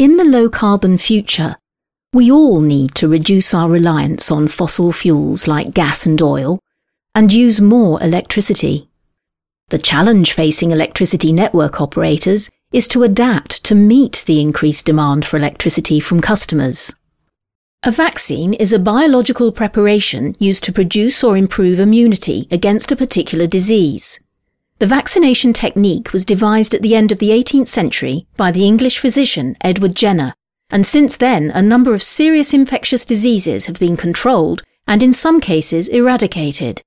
In the low-carbon future, we all need to reduce our reliance on fossil fuels like gas and oil and use more electricity. The challenge facing electricity network operators is to adapt to meet the increased demand for electricity from customers. A vaccine is a biological preparation used to produce or improve immunity against a particular disease. The vaccination technique was devised at the end of the 18th century by the English physician Edward Jenner, and since then a number of serious infectious diseases have been controlled and in some cases eradicated.